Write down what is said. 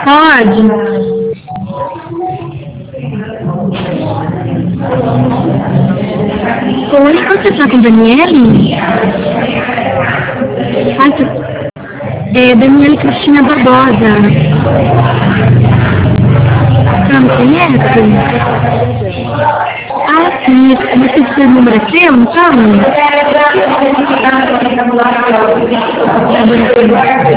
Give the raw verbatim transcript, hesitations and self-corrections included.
Pode. Oi, você está com a Daniele? Ah, tu- é Daniele Cristina Barbosa. Você não conhece? Ah, sim. Não sei se o número é seu, então? Tá bom.